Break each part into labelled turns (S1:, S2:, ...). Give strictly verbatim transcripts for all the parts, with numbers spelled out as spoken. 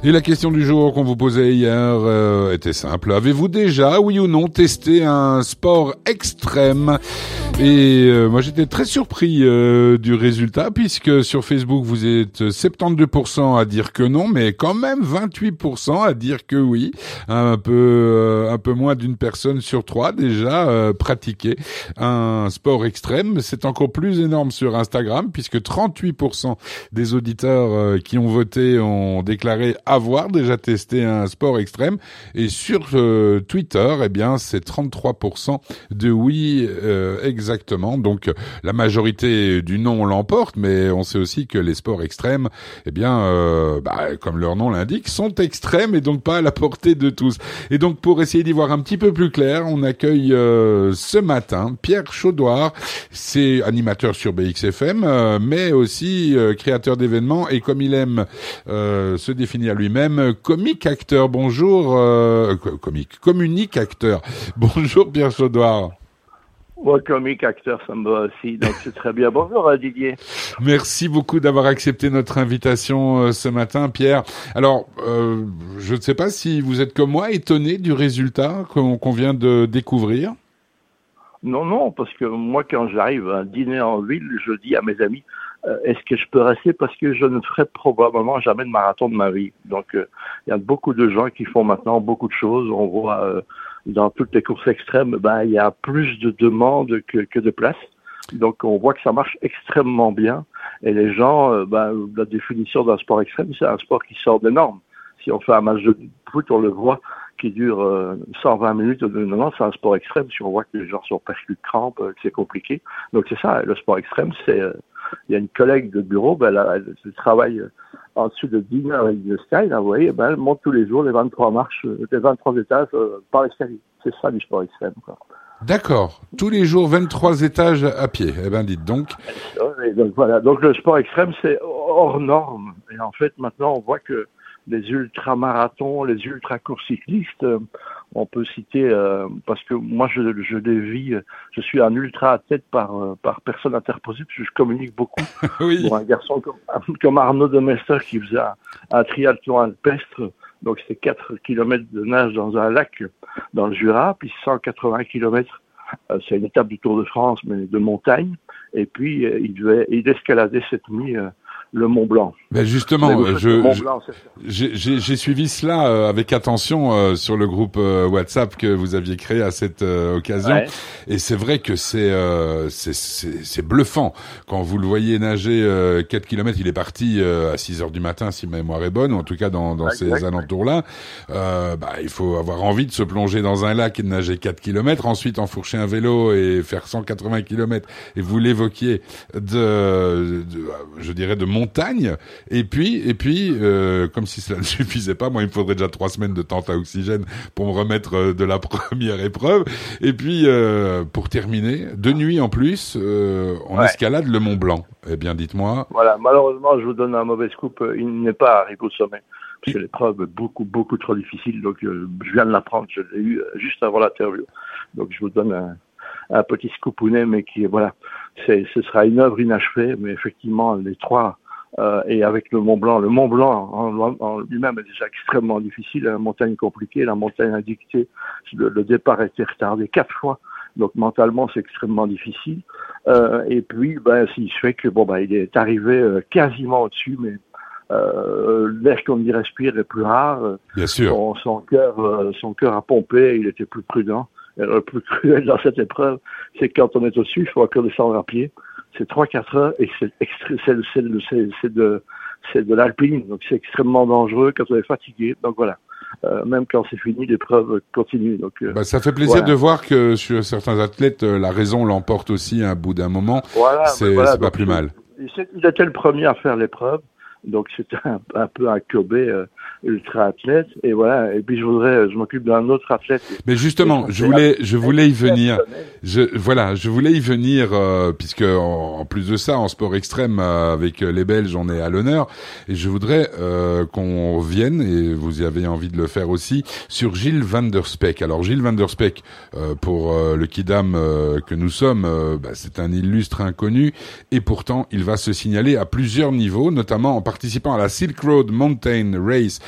S1: Et la question du jour qu'on vous posait hier euh, était simple. Avez-vous déjà, oui ou non, testé un sport extrême? Et euh, moi j'étais très surpris euh, du résultat, puisque sur Facebook vous êtes soixante-douze pour cent à dire que non, mais quand même vingt-huit pour cent à dire que oui. Un peu euh, un peu moins d'une personne sur trois déjà euh, pratiqué un sport extrême. C'est encore plus énorme sur Instagram, puisque trente-huit pour cent des auditeurs euh, qui ont voté ont déclaré avoir déjà testé un sport extrême. Et sur euh, Twitter, eh bien c'est trente-trois pour cent de oui euh, exactement. Donc la majorité du non l'emporte, mais on sait aussi que les sports extrêmes, eh bien euh, bah, comme leur nom l'indique, sont extrêmes et donc pas à la portée de tous. Et donc pour essayer d'y voir un petit peu plus clair, on accueille euh, ce matin Pierre Chaudoir. C'est animateur sur B X F M, euh, mais aussi euh, créateur d'événements et, comme il aime euh, se définir lui-même, comique acteur. Bonjour, euh, comique, communique acteur. Bonjour Pierre Chaudoir.
S2: Moi, comique acteur, ça me va aussi, donc c'est très bien. Bonjour Didier.
S1: Merci beaucoup d'avoir accepté notre invitation euh, ce matin, Pierre. Alors, euh, je ne sais pas si vous êtes comme moi étonné du résultat qu'on, qu'on vient de découvrir.
S2: Non, non, parce que moi, quand j'arrive à un dîner en ville, je dis à mes amis, euh, est-ce que je peux rester, parce que je ne ferai probablement jamais de marathon de ma vie. Donc, il euh, y a beaucoup de gens qui font maintenant beaucoup de choses. On voit euh, dans toutes les courses extrêmes, ben il y a plus de demandes que, que de places. Donc, on voit que ça marche extrêmement bien. Et les gens, euh, ben, la définition d'un sport extrême, c'est un sport qui sort des normes. Si on fait un match de foot, on le voit, qui dure euh, cent vingt minutes, non, non, c'est un sport extrême. Si on voit que les gens sont percus de crampes, euh, que c'est compliqué. Donc, c'est ça, le sport extrême, c'est... Euh, il y a une collègue de bureau, ben, elle, elle, elle travaille euh, en dessous de dix heures avec le Sky, là, vous voyez, ben, elle monte tous les jours les vingt-trois marches, euh, les vingt-trois étages euh, par l'escalier. C'est ça du sport extrême, quoi.
S1: D'accord. Tous les jours, vingt-trois étages à pied. Eh ben, dites donc.
S2: Et donc, voilà. Donc, le sport extrême, c'est hors norme. Et en fait, maintenant, on voit que les ultramarathons, les ultra-courses cyclistes, euh, on peut citer, euh, parce que moi, je, je les vis, je suis un ultra-athlète par, euh, par personne interposée, parce que je communique beaucoup.
S1: Oui.
S2: Pour un garçon comme, comme Arnaud Demester, qui faisait un, un triathlon alpestre, donc c'est quatre kilomètres de nage dans un lac dans le Jura, puis cent quatre-vingts kilomètres, euh, c'est une étape du Tour de France, mais de montagne, et puis euh, il devait, il escaladait cette nuit euh, le Mont Blanc.
S1: Ben justement,
S2: je,
S1: je, Blanc, j'ai, j'ai, j'ai suivi cela euh, avec attention euh, sur le groupe euh, WhatsApp que vous aviez créé à cette euh, occasion. Ouais. Et c'est vrai que c'est, euh, c'est, c'est, c'est bluffant. Quand vous le voyez nager euh, quatre kilomètres, il est parti euh, à six heures du matin, si ma mémoire est bonne, ou en tout cas dans, dans ces alentours-là. Euh, bah, il faut avoir envie de se plonger dans un lac et de nager quatre kilomètres, ensuite enfourcher un vélo et faire cent quatre-vingts kilomètres. Et vous l'évoquiez de, de je dirais, de montagne. Et puis, et puis, euh, comme si cela ne suffisait pas, moi, il me faudrait déjà trois semaines de tente à oxygène pour me remettre de la première épreuve. Et puis, euh, pour terminer, de nuit en plus, euh, on ouais. escalade le Mont Blanc. Eh bien, dites-moi.
S2: Voilà, malheureusement, je vous donne un mauvais scoop. Il n'est pas arrivé au sommet. Parce que l'épreuve est beaucoup, beaucoup trop difficile. Donc, euh, je viens de l'apprendre. Je l'ai eu juste avant l'interview. Donc, je vous donne un, un petit scoopounet, mais qui, voilà, c'est, ce sera une œuvre inachevée. Mais effectivement, les trois... Euh, et avec le Mont Blanc, le Mont Blanc en, en lui-même est déjà extrêmement difficile, la montagne compliquée, la montagne indiquée, le, le départ a été retardé quatre fois, donc mentalement c'est extrêmement difficile. Euh, et puis, ben, il se fait que bon, ben, il est arrivé euh, quasiment au-dessus, mais euh, l'air qu'on y respire est plus rare.
S1: Bien sûr.
S2: Son, son cœur, euh, son cœur a pompé, il était plus prudent. Et le plus cruel dans cette épreuve, c'est que quand on est au-dessus, il faut encore descendre à pied. C'est trois quatre heures et c'est, extré- c'est, c'est, c'est, c'est, de, c'est de l'alpine, donc c'est extrêmement dangereux quand on est fatigué. Donc voilà, euh, même quand c'est fini, l'épreuve continue. Donc, euh,
S1: bah, ça fait plaisir
S2: voilà.
S1: de voir que sur certains athlètes, la raison l'emporte aussi à un bout d'un moment.
S2: Voilà,
S1: c'est,
S2: voilà,
S1: c'est pas
S2: donc,
S1: plus mal.
S2: Il, il était le premier à faire l'épreuve. Donc c'était un, un peu un Kobe euh, ultra athlète et voilà. Et puis je voudrais, je m'occupe d'un autre athlète.
S1: Mais justement, je voulais, je voulais y venir. Je voilà, je voulais y venir euh, puisque en, en plus de ça, en sport extrême euh, avec les Belges, on est à l'honneur. Et je voudrais euh, qu'on revienne, et vous y avez envie de le faire aussi, sur Gilles Van Der Speck. Alors Gilles Van Der Speck, euh, pour euh, le kidam euh, que nous sommes, euh, bah, c'est un illustre inconnu et pourtant il va se signaler à plusieurs niveaux, notamment en participant à la Silk Road Mountain Race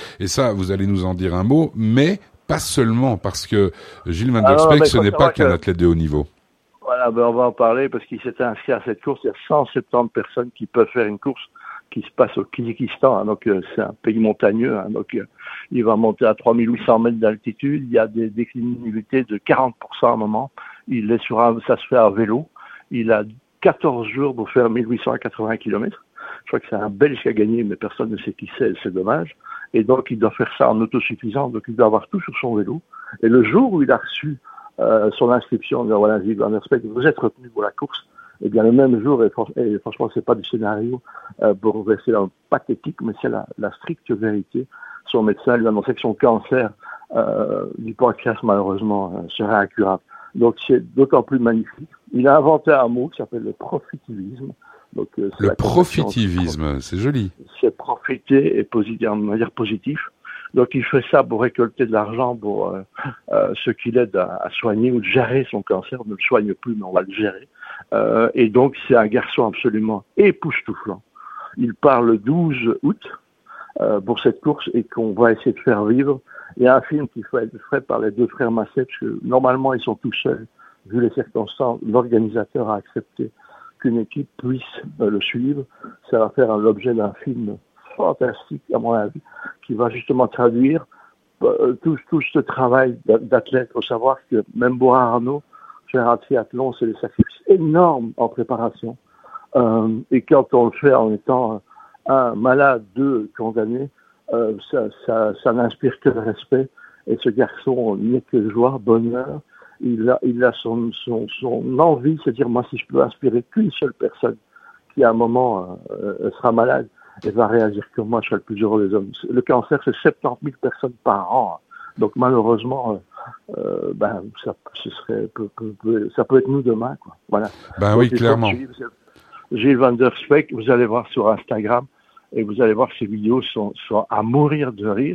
S1: Et ça, vous allez nous en dire un mot, mais pas seulement, parce que Gilles Van
S2: Ah
S1: der
S2: non,
S1: Speck,
S2: mais
S1: ce
S2: faut
S1: n'est pas
S2: savoir
S1: qu'un
S2: que-
S1: athlète de haut niveau.
S2: Voilà, ben on va en parler parce qu'il s'était inscrit à cette course. Il y a cent soixante-dix personnes qui peuvent faire une course qui se passe au Kyrgyzstan. Hein, donc, euh, c'est un pays montagneux. Hein, donc, euh, il va monter à trois mille huit cents mètres d'altitude. Il y a des déclinivités de quarante pour cent à un moment. Il est sur un, ça se fait à vélo. Il a quatorze jours pour faire mille huit cent quatre-vingts kilomètres. Je crois que c'est un Belge qui a gagné, mais personne ne sait qui c'est. C'est dommage. Et donc, il doit faire ça en autosuffisant. Donc, il doit avoir tout sur son vélo. Et le jour où il a reçu euh, son inscription, disant, voilà, Gilles Van der Speck, vous êtes retenu pour la course. Eh bien, le même jour, et, fran- et franchement, c'est pas du scénario euh, pour rester dans le pathétique, mais c'est la, la stricte vérité. Son médecin lui a annoncé que son cancer euh, du pancréas, malheureusement, euh, serait incurable. Donc, c'est d'autant plus magnifique. Il a inventé un mot qui s'appelle le profitivisme. Donc, euh, c'est
S1: Le
S2: la conversion-
S1: profitivisme, c'est joli.
S2: c'est profiter et positif, de manière positive. Donc, il fait ça pour récolter de l'argent pour euh, euh, ce qu'il aide à, à soigner ou de gérer son cancer. On ne le soigne plus, mais on va le gérer. Euh, et donc, c'est un garçon absolument époustouflant. Il part le douze août euh, pour cette course et qu'on va essayer de faire vivre. Il y a un film qui va être fait par les deux frères Masset, parce que normalement, ils sont tout seuls. Vu les circonstances, l'organisateur a accepté qu'une équipe puisse euh, le suivre. Ça va faire l'objet d'un film fantastique, à mon avis, qui va justement traduire euh, tout, tout ce travail d'a- d'athlète. Il faut savoir que même Bora Arnault, faire un triathlon, c'est des sacrifices énormes en préparation. Euh, et quand on le fait en étant un malade, deux condamné, euh, ça, ça, ça n'inspire que le respect. Et ce garçon n'est que joie, bonheur. Il a, il a son, son, son envie, c'est de dire, moi, si je peux inspirer qu'une seule personne qui, à un moment, euh, sera malade et va réagir comme moi, je serai le plus heureux des hommes. Le cancer, c'est soixante-dix mille personnes par an. Donc, malheureusement, euh, ben, ça, ce serait, peut, peut, peut, ça peut être nous demain, quoi. Voilà.
S1: Ben
S2: Donc,
S1: oui,
S2: il faut
S1: clairement.
S2: suivre. Gilles Van der Speck, vous allez voir sur Instagram, et vous allez voir que ces vidéos sont, sont à mourir de rire.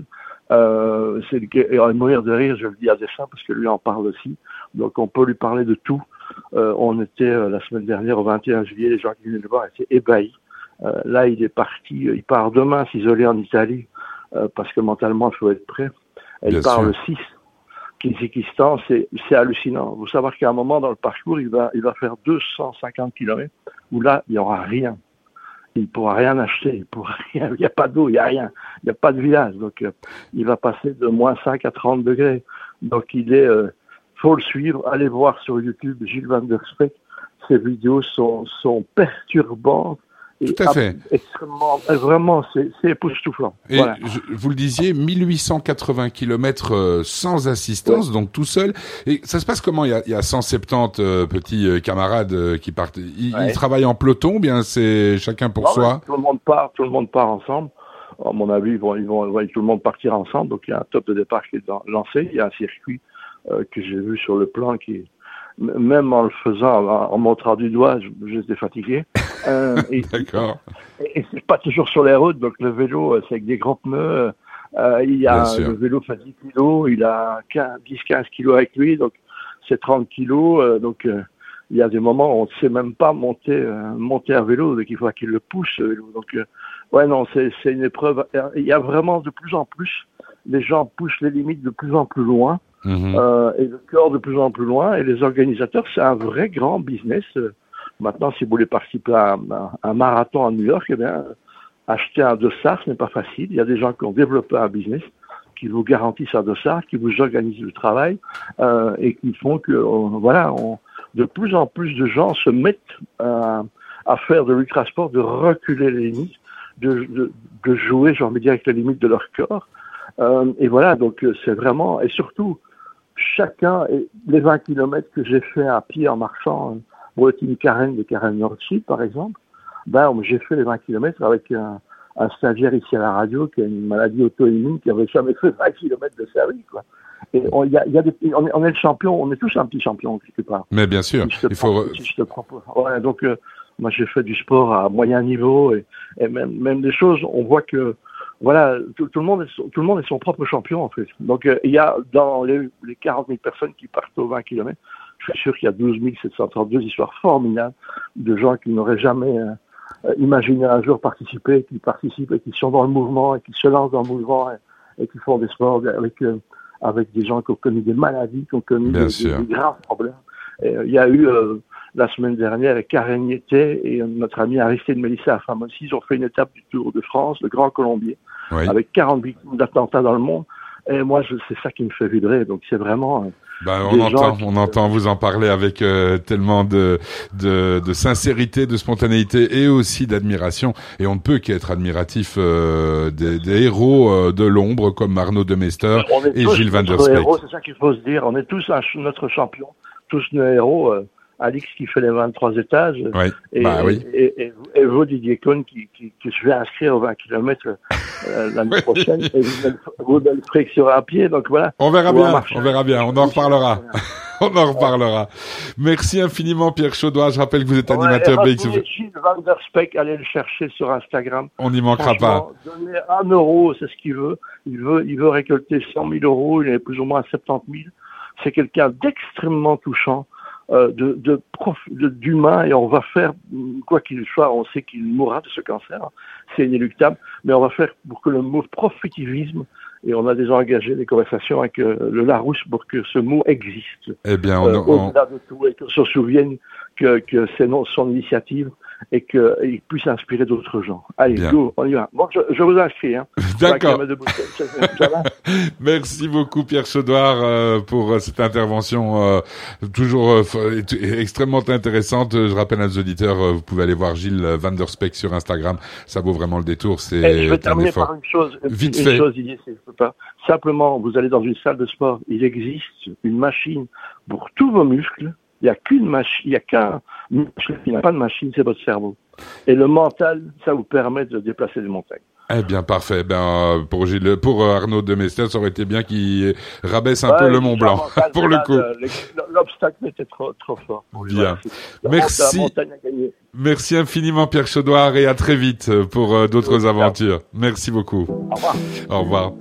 S2: Euh, c'est et à mourir de rire, je le dis à dessein parce que lui en parle aussi. Donc on peut lui parler de tout. Euh, on était euh, la semaine dernière au vingt et un juillet, les gens qui venaient le voir étaient ébahis. Euh, là, il est parti, il part demain s'isoler en Italie euh, parce que mentalement, il faut être prêt. Et
S1: Bien
S2: il part
S1: sûr.
S2: le six. Kyrgyzstan, c'est, c'est hallucinant. Vous savez qu'à un moment dans le parcours, il va, il va faire deux cent cinquante kilomètres où là, il n'y aura rien. Il ne pourra rien acheter, il pourra rien, il n'y a pas d'eau, il n'y a rien, il n'y a pas de village. Donc, euh, il va passer de moins cinq à trente degrés. Donc, il est, euh, faut le suivre. Allez voir sur YouTube Gilles Van der Speck. Ces vidéos sont, sont perturbantes. Et
S1: Tout à fait.
S2: ab- extrêmement, euh, vraiment, c'est, c'est époustouflant.
S1: Et
S2: Voilà.
S1: je, vous le disiez, mille huit cent quatre-vingts kilomètres euh, sans assistance,
S2: Ouais.
S1: donc tout seul. Et ça se passe comment? Il y a, il y a cent soixante-dix euh, petits euh, camarades euh, qui partent. Ils,
S2: Ouais.
S1: ils travaillent en peloton, ou bien c'est chacun pour
S2: Non,
S1: soi?
S2: mais Tout le monde part, tout le monde part ensemble. À mon avis, ils vont, ils vont, ouais, tout le monde partir ensemble. Donc, il y a un top de départ qui est dans- lancé. Il y a un circuit euh, que j'ai vu sur le plan qui, m- même en le faisant, en, en montrant du doigt, je- j'étais fatigué. Euh, et,
S1: D'accord.
S2: et, et c'est pas toujours sur les routes. Donc, le vélo, euh, c'est avec des gros pneus. Euh, il y
S1: Bien
S2: a
S1: sûr.
S2: le vélo fait dix kilos. Il a quinze, dix, quinze kilos avec lui. Donc, c'est trente kilos. Euh, donc, euh, il y a des moments où on ne sait même pas monter, euh, monter un vélo, donc il faut qu'il le pousse, ce vélo. Donc, euh, ouais, non, c'est, c'est une épreuve. Il y a vraiment de plus en plus, les gens poussent les limites de plus en plus loin,
S1: Mhm.
S2: euh, et le corps de plus en plus loin, et les organisateurs, c'est un vrai grand business. Euh, Maintenant, si vous voulez participer à un, à un marathon à New York, eh bien, acheter un dossard, ce n'est pas facile. Il y a des gens qui ont développé un business, qui vous garantissent un dossard, qui vous organisent le travail, euh, et qui font que, on- voilà, on, de plus en plus de gens se mettent à, à faire de l'ultrasport, de reculer les limites, de, de, de jouer, j'ai envie de dire, avec les limites de leur corps. Euh, et voilà, donc euh, c'est vraiment, et surtout, chacun, et les vingt kilomètres que j'ai fait à pied en marchant, euh, pour le team Karen de Karen Nordschip, par exemple, ben, j'ai fait les vingt kilomètres avec un, un stagiaire ici à la radio qui a une maladie auto-immune, qui avait jamais fait vingt kilomètres de sa vie, quoi. Et on, y a, y a des, on, est, on est le champion, on est tous un petit champion quelque part.
S1: Mais bien sûr,
S2: Si je te
S1: il faut.
S2: prends- si je te prends pas- ouais, donc euh, moi j'ai fait du sport à moyen niveau et, et même même des choses, on voit que voilà, tout, tout le monde est son, tout le monde est son propre champion en fait. Donc euh, il y a dans les, les quarante mille personnes qui partent aux vingt kilomètres, je suis sûr qu'il y a douze mille sept cent trente-deux histoires formidables de gens qui n'auraient jamais euh, euh, imaginé un jour participer, qui participent et qui sont dans le mouvement et qui se lancent dans le mouvement. Et, et qui font des sports avec euh, avec des gens qui ont connu des maladies, qui ont connu des, des, des graves problèmes. Et, euh, il y a eu euh, la semaine dernière, Karen Niettet et notre ami Aristide Mélissa à Famossi, ils ont fait une étape du Tour de France, le Grand Colombier, oui. avec quarante victimes d'attentats dans le monde. Et moi, je, c'est ça qui me fait vibrer. Donc, c'est vraiment... Euh,
S1: Ben, on entend, qui... on entend vous en parler avec euh, tellement de, de, de sincérité, de spontanéité et aussi d'admiration. Et on ne peut qu'être admiratif euh, des, des héros euh, de l'ombre comme Arnaud Demester et Gilles Van Der Spek.
S2: C'est ça qu'il faut se dire. On est tous un, notre champion, tous nos héros. Euh, Alix qui fait les vingt-trois étages.
S1: Oui.
S2: Et,
S1: bah, oui.
S2: et, et, et vous, Didier Cohn, qui, qui, que je vais inscrire aux vingt kilomètres euh, l'année oui. prochaine. Et vous, vous me le ferez que sur un pied. Donc voilà.
S1: On verra bien. On verra bien. On en reparlera. On en reparlera. Merci infiniment, Pierre Chaudoir. Je rappelle que vous êtes animateur
S2: ouais,
S1: B X.
S2: Gilles Van Der Spek, allez le chercher sur Instagram.
S1: On n'y manquera pas.
S2: Donnez un euro, c'est ce qu'il veut. Il veut, il veut récolter cent mille euros. Il est plus ou moins à soixante-dix mille. C'est quelqu'un d'extrêmement touchant. Euh, de, de prof, de, d'humain, et on va faire, quoi qu'il soit, on sait qu'il mourra de ce cancer, c'est inéluctable, mais on va faire pour que le mot profitivisme, et on a déjà engagé des conversations avec euh, le Larousse pour que ce mot existe.
S1: Eh bien, on,
S2: euh,
S1: on...
S2: au-delà de tout, et qu'on se souvienne que, que c'est non, son initiative, et qu'il puisse inspirer d'autres gens. Allez, bien. Go, on y va. Bon, je, je vous inscris. Hein,
S1: D'accord. Merci beaucoup, Pierre Chaudoir, euh, pour cette intervention euh, toujours euh, extrêmement intéressante. Je rappelle à nos auditeurs, euh, vous pouvez aller voir Gilles Van Der Spek sur Instagram. Ça vaut vraiment le détour. C'est
S2: Et je vais terminer par une chose.
S1: Vite
S2: une
S1: fait.
S2: chose, Didier, si je peux pas. Simplement, vous allez dans une salle de sport. Il existe une machine pour tous vos muscles. Il n'y a qu'une machine, il n'y a qu'un muscle qui n'a pas de machine, c'est votre cerveau. Et le mental, ça vous permet de déplacer des montagnes.
S1: Eh bien, parfait. Ben, pour Gilles, pour Arnaud Demester, ça aurait été bien qu'il rabaisse un ouais, peu le Mont Blanc, mental, pour le coup.
S2: L'obstacle était trop, trop fort.
S1: Bien. Merci. Merci infiniment, Pierre Chaudoir, et à très vite pour euh, d'autres aventures. Merci beaucoup.
S2: Au revoir.
S1: Au revoir.